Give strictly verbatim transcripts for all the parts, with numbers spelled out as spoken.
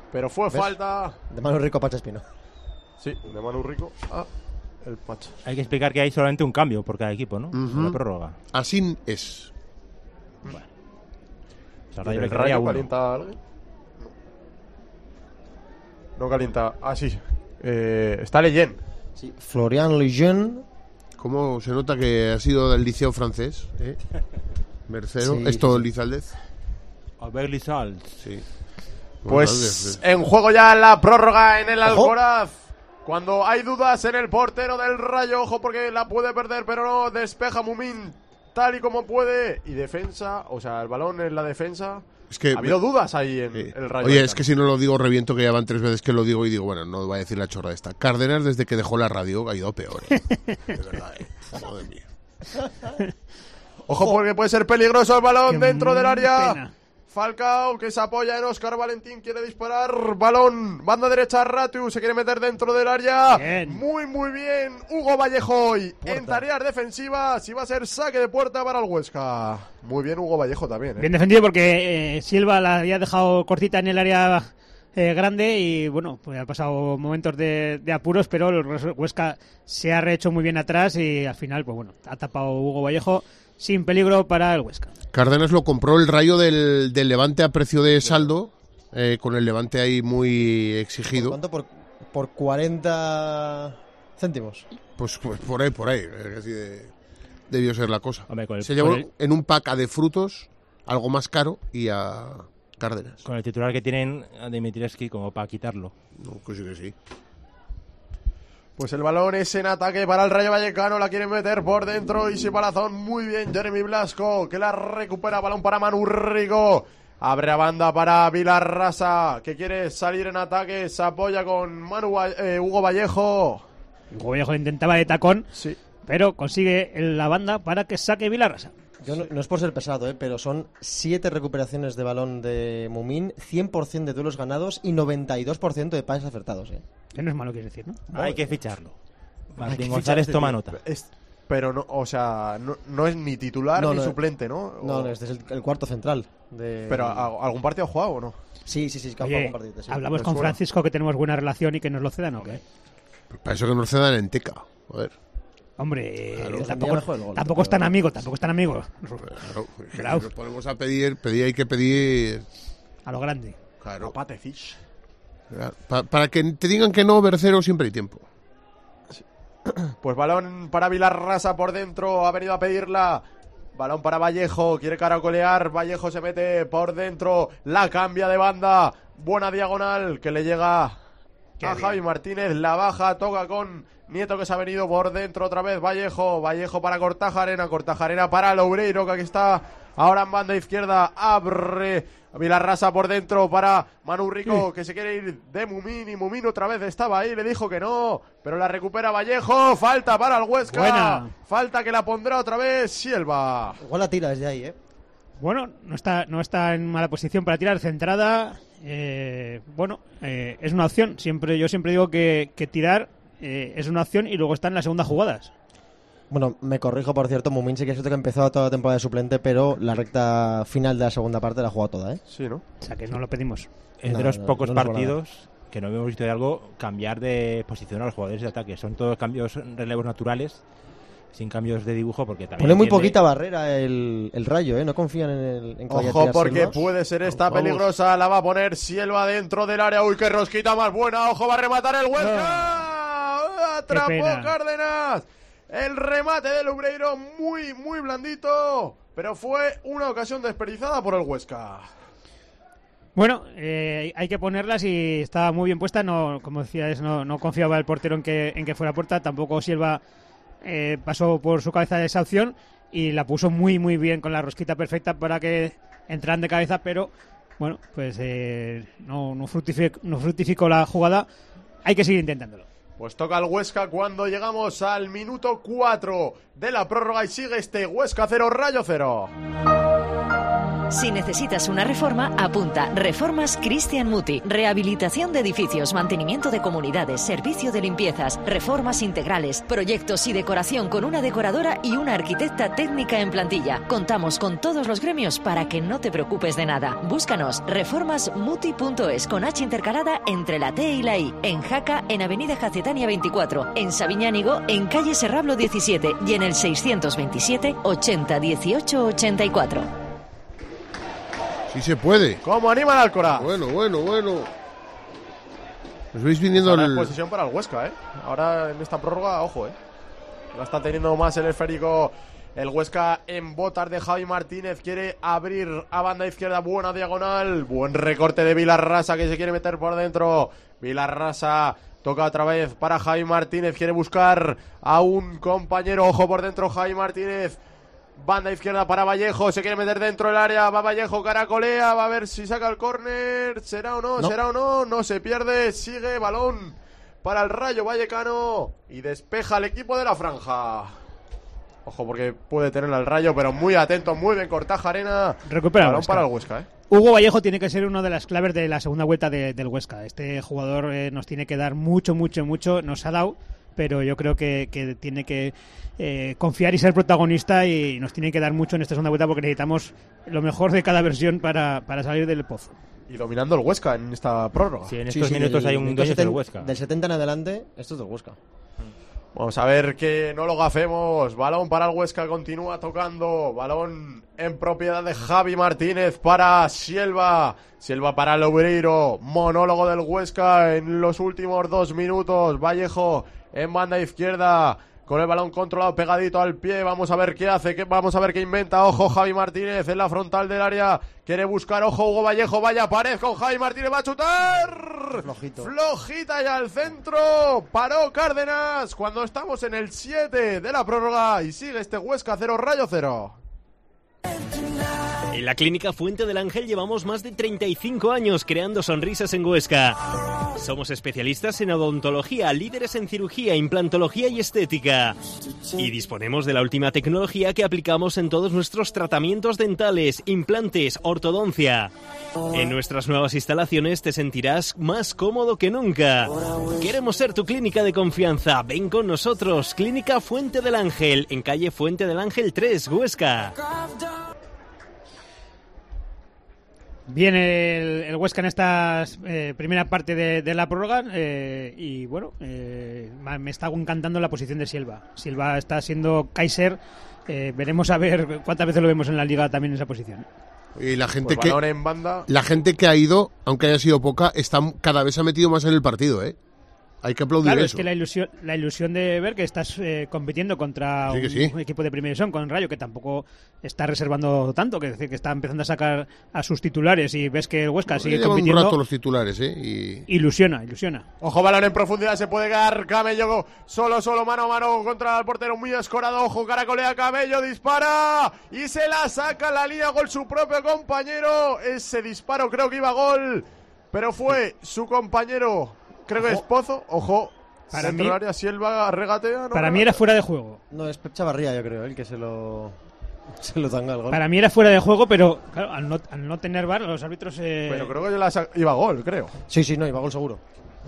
pero fue ¿Ves? falta de Manu Rico a Pacha Espino. Sí, de Manu Rico a el Pacha. Hay que explicar que hay solamente un cambio por cada equipo, ¿no? Uh-huh. En la prórroga. Así es. Bueno. O sea, ¿El Rayo le Rayo quedaría uno. calienta alguien? No calienta. Ah, sí. Eh, está Leyen. Sí. Florian Lejeune. ¿Cómo se nota que ha sido del liceo francés? ¿eh? Mercero. Sí, Esto, sí, sí. Lizaldez. Albert Lizald. Sí. Pues Bueno, en juego ya la prórroga en el Ojo. Alcoraz. Cuando hay dudas en el portero del Rayo, ojo porque la puede perder, pero no despeja Mumín tal y como puede. Y defensa, o sea, el balón en la defensa. Es que Ha habido dudas ahí en Sí. el Rayo. Oye, es Vallecano. que si no lo digo reviento, que ya van tres veces que lo digo y digo, bueno, no voy a decir la chorra esta. Cárdenas, desde que dejó la radio, ha ido peor. ¿eh? De verdad, ¿eh? Madre mía. Ojo porque puede ser peligroso el balón Qué dentro del área. pena. Falcao que se apoya en Óscar Valentín, quiere disparar, balón, banda derecha, Ratu se quiere meter dentro del área. Bien. Muy muy bien, Hugo Vallejo hoy en tareas defensivas y va a ser saque de puerta para el Huesca. Muy bien Hugo Vallejo también, ¿eh? Bien defendido porque eh, Silva la había dejado cortita en el área eh, grande y bueno, pues ha pasado momentos de, de apuros, pero el Huesca se ha rehecho muy bien atrás y al final, pues bueno, ha tapado Hugo Vallejo sin peligro para el Huesca. Cárdenas lo compró el Rayo del, del Levante a precio de saldo, eh, con el Levante ahí muy exigido. ¿Cuánto? Por, por cuarenta céntimos. Pues, pues por ahí, por ahí. eh, Así de- debió ser la cosa. Hombre, con el- Se llevó con el- en un pack a de frutos, algo más caro, y a Cárdenas. Con el titular que tienen a Dimitrievski como para quitarlo. No, pues sí que sí. Pues el balón es en ataque para el Rayo Vallecano, la quieren meter por dentro y si Palazón, muy bien Jeremy Blasco, que la recupera, balón para Manu Rico, abre a banda para Vilarrasa, que quiere salir en ataque, se apoya con Manu, Va- eh, Hugo Vallejo. Hugo Vallejo intentaba de tacón, Sí. pero consigue en la banda para que saque Vilarrasa. Yo no, no es por ser pesado, ¿eh? Pero son siete recuperaciones de balón de Mumín, cien por ciento de duelos ganados y noventa y dos por ciento de pases acertados, ¿eh? Que no es malo, quieres decir, ¿no? Hay que ficharlo. Martín que González fichar a toma este nota. Es- pero no, o sea, no, no es ni titular No, ni no, suplente, ¿no? No, O- no, este es el, el cuarto central. De... Pero ¿a- ¿algún partido ha jugado o no? Sí, sí, sí, que ha jugado Oye, un partidito, sí. hablamos Me con suena. Francisco que tenemos buena relación y que nos lo cedan, ¿o qué? Para eso que nos cedan en Teca. Joder. Hombre, Claro, eh, defendía tampoco, mejor el gol, tampoco es tan amigo, tampoco es tan amigo. Claro. Claro. Si nos ponemos a pedir, pedir hay que pedir. A lo grande. Claro. Patecich. Pa- para que te digan que no, Bercero, siempre hay tiempo. Pues balón para Vilarrasa por dentro, ha venido a pedirla. Balón para Vallejo, quiere caracolear, Vallejo se mete por dentro, la cambia de banda, buena diagonal que le llega a bien. Javi Martínez, la baja, toca con Nieto que se ha venido por dentro otra vez, Vallejo, Vallejo para Cortajarena, Cortajarena para Loureiro que aquí está ahora en banda izquierda, abre Vilarrasa por dentro para Manu Rico que se quiere ir de Mumín y Mumín otra vez estaba ahí, le dijo que no, pero la recupera Vallejo, falta para el Huesca, Buena. falta que la pondrá otra vez Silva. Igual la tira desde ahí, ¿eh? Bueno, no está, no está en mala posición para tirar, centrada. eh, bueno, eh, es una opción. Siempre, yo siempre digo que, que tirar eh, es una opción y luego están las segundas jugadas. Bueno, me corrijo, por cierto, Mumín sí que es cierto que empezó toda la temporada de suplente, pero la recta final de la segunda parte la ha jugado toda, ¿eh? Sí, ¿no? O sea que no lo pedimos. Es No, de los no, pocos no nos partidos que no hemos visto de algo cambiar de posición a los jugadores de ataque. Son todos cambios, relevos naturales, sin cambios de dibujo, porque también Pone muy entiende- poquita barrera el, el Rayo, ¿eh? No confían en, el, en que vaya a Ojo tirar porque Silva. puede ser esta Vamos. peligrosa, la va a poner Silva dentro del área, uy qué rosquita más buena, ojo va a rematar el Huesca, atrapó pena. Cárdenas, el remate de Loureiro muy muy blandito, pero fue una ocasión desperdiciada por el Huesca. Bueno, eh, hay que ponerlas y está muy bien puesta. No, como decías, no, no confiaba el portero en que, en que fuera puerta. Tampoco Silva eh, pasó por su cabeza esa opción y la puso muy, muy bien con la rosquita perfecta para que entraran de cabeza. Pero bueno, pues eh, no, no, fructificó, no fructificó la jugada. Hay que seguir intentándolo. Pues toca el Huesca cuando llegamos al minuto cuatro de la prórroga y sigue este Huesca cero, Rayo cero. Si necesitas una reforma, apunta Reformas Cristian Muti. Rehabilitación de edificios, mantenimiento de comunidades, servicio de limpiezas, reformas integrales, proyectos y decoración con una decoradora y una arquitecta técnica en plantilla. Contamos con todos los gremios para que no te preocupes de nada. Búscanos reformas muti punto es con H intercalada entre la T y la I. En Jaca, en Avenida Jacetania veinticuatro. En Sabiñánigo, en calle Serrablo diecisiete y en el seiscientos veintisiete ochenta dieciocho ochenta y cuatro. Sí se puede. ¿Cómo anima el Alcoraz? Bueno, bueno, bueno. Os veis viniendo Ahora el... es posición para el Huesca, ¿eh? Ahora en esta prórroga, ojo, ¿eh? La está teniendo más el esférico el Huesca en botas de Javi Martínez. Quiere abrir a banda izquierda, buena diagonal. Buen recorte de Vilarrasa que se quiere meter por dentro. Vilarrasa toca otra vez para Javi Martínez. Quiere buscar a un compañero. Ojo por dentro Javi Martínez. Banda izquierda para Vallejo, se quiere meter dentro del área, va Vallejo, caracolea, va a ver si saca el córner, será o no, no, será o no, no se pierde, sigue, balón para el Rayo Vallecano y despeja el equipo de la franja. Ojo porque puede tener al Rayo, pero muy atento, muy bien Kortajarena. Recupera balón Huesca. para el Huesca, ¿eh? Hugo Vallejo tiene que ser una de las claves de la segunda vuelta de, del Huesca. Este jugador eh, nos tiene que dar mucho, mucho, mucho, nos ha dado, pero yo creo que, que tiene que eh, confiar y ser protagonista y nos tiene que dar mucho en esta segunda vuelta porque necesitamos lo mejor de cada versión para, para salir del pozo. Y dominando el Huesca en esta prórroga. Sí, en estos sí, minutos del, hay un dueño del Huesca. Del setenta en adelante, esto es del Huesca. Vamos a ver que no lo gafemos. Balón para el Huesca, continúa tocando. Balón en propiedad de Javi Martínez para Silva. Silva para Loureiro. Monólogo del Huesca en los últimos dos minutos. Vallejo en banda izquierda con el balón controlado pegadito al pie. Vamos a ver qué hace, qué, vamos a ver qué inventa. Ojo Javi Martínez en la frontal del área. Quiere buscar, ojo Hugo Vallejo. Vaya pared con Javi Martínez, va a chutar. Flojito. Flojita y al centro. Paró Cárdenas cuando estamos en el siete de la prórroga. Y sigue este Huesca cero, Rayo cero. En la Clínica Fuente del Ángel llevamos más de treinta y cinco años creando sonrisas en Huesca. Somos especialistas en odontología, líderes en cirugía, implantología y estética. Y disponemos de la última tecnología que aplicamos en todos nuestros tratamientos dentales, implantes, ortodoncia. En nuestras nuevas instalaciones te sentirás más cómodo que nunca. Queremos ser tu clínica de confianza. Ven con nosotros. Clínica Fuente del Ángel, en calle Fuente del Ángel tres, Huesca. Viene el, el Huesca en esta eh, primera parte de, de la prórroga eh, y bueno, eh, me está encantando la posición de Silva. Silva está siendo Kaiser, eh, veremos a ver cuántas veces lo vemos en la liga también en esa posición. Y la gente pues que en banda. La gente que ha ido, aunque haya sido poca, está cada vez se ha metido más en el partido, ¿eh? Hay que aplaudir claro, eso. es que la ilusión, la ilusión de ver que estás eh, compitiendo contra sí, un, sí. un equipo de primera división, con Rayo, que tampoco está reservando tanto, que es decir, que está empezando a sacar a sus titulares y ves que el Huesca Bueno, sigue llevan compitiendo. un rato los titulares, ¿eh? Y... Ilusiona, ilusiona. Ojo, balón en profundidad, se puede quedar Camello solo, solo, mano a mano contra el portero, muy escorado. Ojo, caracolea Camello, dispara y se la saca la línea, gol su propio compañero. Ese disparo creo que iba a gol, pero fue su compañero, creo que es Pozo. Ojo. Para dentro mí, del área, Silva regatea. ¿no? Para mí era fuera de juego. No, es Pep Chavarría, yo creo, el que se lo se lo tanga el gol. Para mí era fuera de juego, pero claro, al, no, al no tener V A R, los árbitros. Eh... Pero creo que la sac- iba a gol, creo. Sí, sí, no, iba a gol seguro.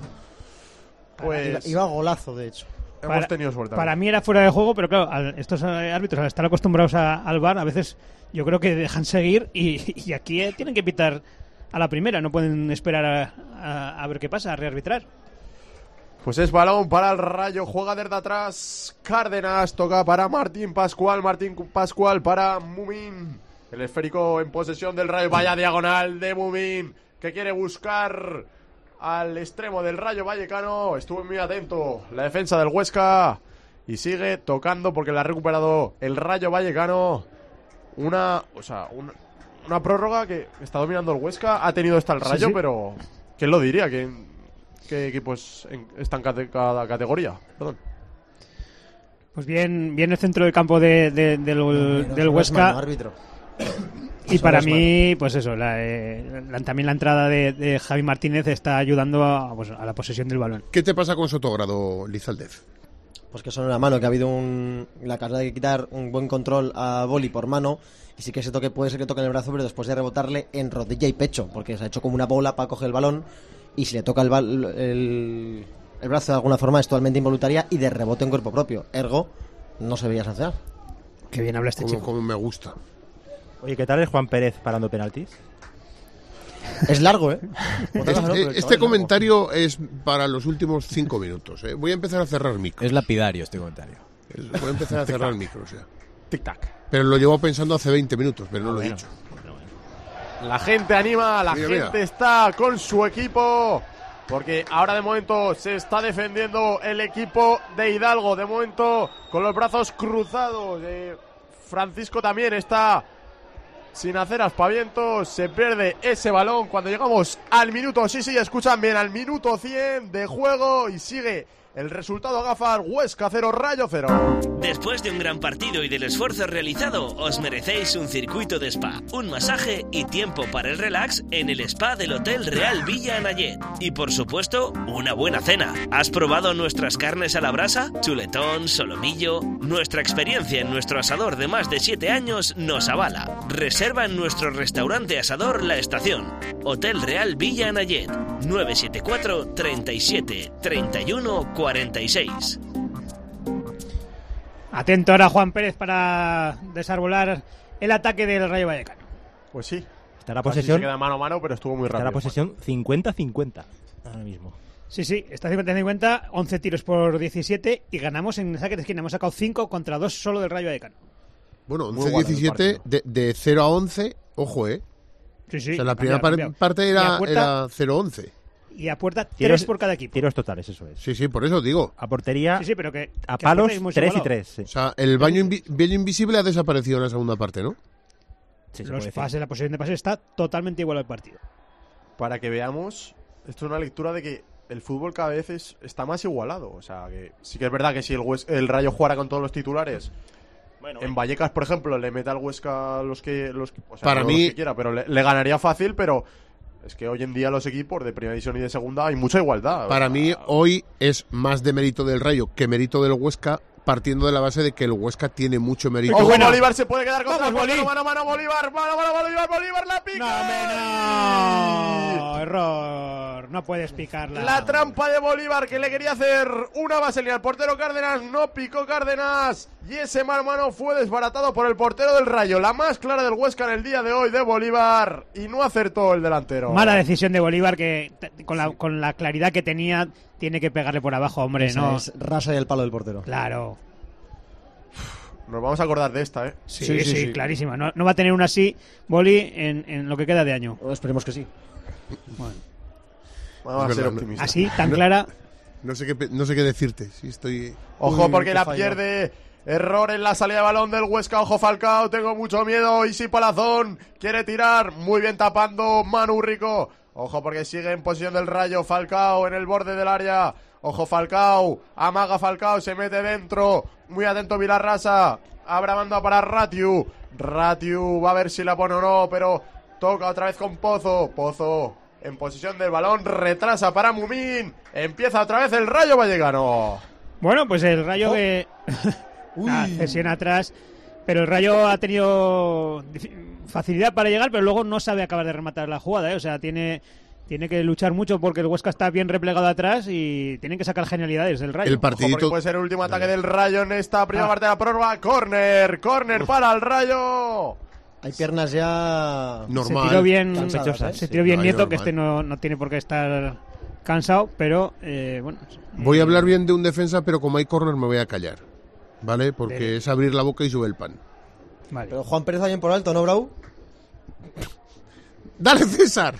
Pues Iba, iba a golazo, de hecho. hemos para, tenido suerte. Para mí era fuera de juego, pero claro, al, estos árbitros, al estar acostumbrados a, al V A R, a veces yo creo que dejan seguir y, y aquí eh, tienen que pitar a la primera, no pueden esperar a, a, a ver qué pasa, a rearbitrar. Pues es balón para el Rayo, juega desde atrás Cárdenas, toca para Martín Pascual, Martín Pascual para Mumín. El esférico en posesión del Rayo, vaya diagonal de Mumín, que quiere buscar al extremo del Rayo Vallecano. Estuvo muy atento la defensa del Huesca y sigue tocando porque la ha recuperado el Rayo Vallecano. Una, o sea, una, una prórroga que está dominando el Huesca, ha tenido esta el Rayo, sí, sí. Pero ¿quién lo diría? que ¿Qué equipos en, están en cada categoría? Perdón. Pues bien, bien el centro del campo de, de, de, del, no, del Huesca. Árbitro. Y para mí, pues eso, la, eh, la, también la entrada de, de Javi Martínez está ayudando a, pues, a la posesión del balón. ¿Qué te pasa con Sotogrado, Lizaldez? Pues que son una mano, que ha habido un, la capacidad de quitar un buen control a Boli por mano, y sí que ese toque puede ser que toque en el brazo, pero después de rebotarle en rodilla y pecho, porque se ha hecho como una bola para coger el balón, y si le toca el, bal, el, el brazo de alguna forma es totalmente involuntaria y de rebote en cuerpo propio. Ergo, no se veía sancionar. Qué bien habla este Como, chico. como me gusta. Oye, ¿qué tal es Juan Pérez parando penaltis? Es largo, ¿eh? Este, este comentario es para los últimos cinco minutos. ¿eh? Voy a empezar a cerrar micros. Es lapidario este comentario. Es- Voy a empezar a cerrar micros ya. Tic-tac. Pero lo llevo pensando hace veinte minutos, pero no lo he Bueno. dicho. La gente anima, la Mira, gente mira. está con su equipo. Porque ahora de momento se está defendiendo el equipo de Hidalgo. De momento con los brazos cruzados. Eh, Francisco también está sin hacer aspavientos. Se pierde ese balón cuando llegamos al minuto. Sí, sí, escuchan bien. Al minuto cien de juego. Y sigue el resultado Gafar. Huesca cero, Rayo cero. Después de un gran partido y del esfuerzo realizado, os merecéis un circuito de spa, un masaje y tiempo para el relax en el spa del Hotel Real Villa Anayet. Y por supuesto, una buena cena. ¿Has probado nuestras carnes a la brasa? Chuletón, solomillo. Nuestra experiencia en nuestro asador de más de siete años nos avala. Reserva en nuestro restaurante asador La Estación. Hotel Real Villa Anayet. nueve siete cuatro, treinta y siete, treinta y uno, cuarenta y seis. Atento ahora Juan Pérez para desarbolar el ataque del Rayo Vallecano. Pues sí. Está la Casi posesión, se queda mano a mano, pero estuvo muy está rápido. la posesión cincuenta cincuenta ahora mismo. Sí, sí, está cincuenta cincuenta, once tiros por diecisiete y ganamos en saque de esquina. Hemos sacado cinco contra dos solo del Rayo Vallecano. Bueno, Muy once igualado el diecisiete, de, de cero a once, ojo, ¿eh? Sí, sí. O sea, la cambia, primera par- cambia. parte Y a era, puerta- era cero once. Y a puerta Tiros- tres por cada equipo. Tiros totales, eso es. Sí, sí, por eso digo. A portería, Sí, sí, pero que... a que palos, puerta hemos tres y igualado. tres. Sí. O sea, el baño, invi- baño invisible ha desaparecido en la segunda parte, ¿no? Sí, se Los puede decir. pases, la posición de pases está totalmente igual al partido. Para que veamos, esto es una lectura de que el fútbol cada vez es- está más igualado. O sea, que sí que es verdad que si el, Hues- el Rayo jugara con todos los titulares, en Vallecas, por ejemplo, le mete al Huesca los que, los, que- o sea, Para no mí- los que quiera, pero le, le ganaría fácil, pero es que hoy en día los equipos de primera división y de segunda hay mucha igualdad. Para O sea, mí, hoy es más de mérito del Rayo que mérito del Huesca, partiendo de la base de que el Huesca tiene mucho mérito. Ojo, bueno. Bolívar se puede quedar contra el Vamos, portero, Boli. mano a mano, Bolívar, mano a mano, Bolívar, Bolívar, la pica. No, no, error. No puedes picarla. La trampa de Bolívar que le quería hacer una vaselina al portero Cárdenas, no picó Cárdenas y ese mano a mano fue desbaratado por el portero del Rayo, la más clara del Huesca en el día de hoy de Bolívar y no acertó el delantero. Mala decisión de Bolívar que t- con la, con la claridad que tenía tiene que pegarle por abajo, hombre, Esa no. es rasa y el palo del portero. Claro. Nos vamos a acordar de esta, ¿eh? Sí, Sí, sí, sí, sí. clarísima. No, no va a tener una así, Boli, en, en lo que queda de año. Bueno, esperemos que sí. Vamos Es a ser verdad, no- optimistas. Así, tan clara. No sé qué, pe- no sé qué decirte. Sí, estoy. Ojo Uy, porque qué la fallo. pierde. Error en la salida de balón del Huesca. Ojo Falcao, tengo mucho miedo. Isi Palazón quiere tirar. Muy bien tapando Manu Rico. Ojo porque sigue en posición del Rayo. Falcao en el borde del área. Ojo Falcao. Amaga Falcao. Se mete dentro. Muy atento Vilarrasa. Abra banda para Ratiu. Ratiu va a ver si la pone o no. Pero toca otra vez con Pozo. Pozo en posición del balón. Retrasa para Mumín. Empieza otra vez el Rayo Vallecano. Bueno, pues el Rayo Ojo. que... Ah, cesión atrás. Pero el Rayo ha tenido dif- facilidad para llegar, pero luego no sabe acabar de rematar la jugada, ¿eh? O sea, tiene... Tiene que luchar mucho porque el Huesca está bien replegado atrás y tienen que sacar genialidades del Rayo. El Ojo, porque partidito. puede ser el último ataque del Rayo en esta primera Ah. parte de la prórroga. Corner, corner para el Rayo. Hay piernas ya... Normal. Se tiró bien, Cansadas, ¿eh? se tiró bien No, Nieto, normal. que este no, no tiene por qué estar cansado, pero eh, bueno. Voy a hablar bien de un defensa, pero como hay corner me voy a callar. ¿Vale? Porque Dele. es abrir la boca y sube el pan. Vale. Pero Juan Pérez va bien por alto, ¿no, Brau? ¡Dale, César!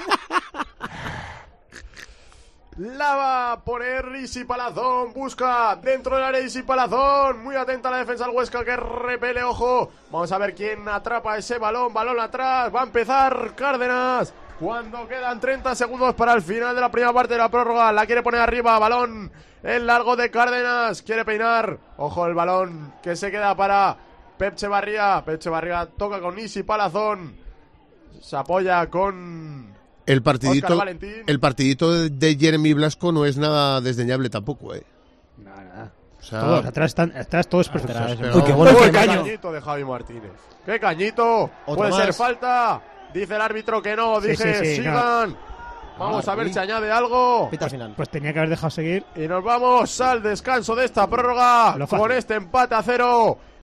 La va a poner Isi Palazón. Busca dentro del área Isi Palazón. Muy atenta a la defensa del Huesca que repele. Ojo. Vamos a ver quién atrapa ese balón. Balón atrás. Va a empezar Cárdenas. Cuando quedan treinta segundos para el final de la primera parte de la prórroga. La quiere poner arriba. Balón en largo de Cárdenas. Quiere peinar. Ojo el balón que se queda para Pep Echevarría. Pep Echevarría toca con Isi Palazón. Se apoya con... El Óscar partidito, Valentín. el partidito de- de Jeremy Blasco no es nada desdeñable tampoco, ¿eh? Nada, nada. O sea, Todos, atrás, están, atrás todos perfectos. Atrás, pero- Uy, qué bueno. ¡Qué Qué caño! cañito de Javi Martínez! ¡Qué cañito! Otro Puede más. ser falta. Dice el árbitro que no. Sí, Dice, sí, sí, sigan. Vamos Ah, a ver uy. si añade algo. Pita al final. Pues tenía que haber dejado seguir. Y nos vamos al descanso de esta prórroga Lo fácil. con este empate a cero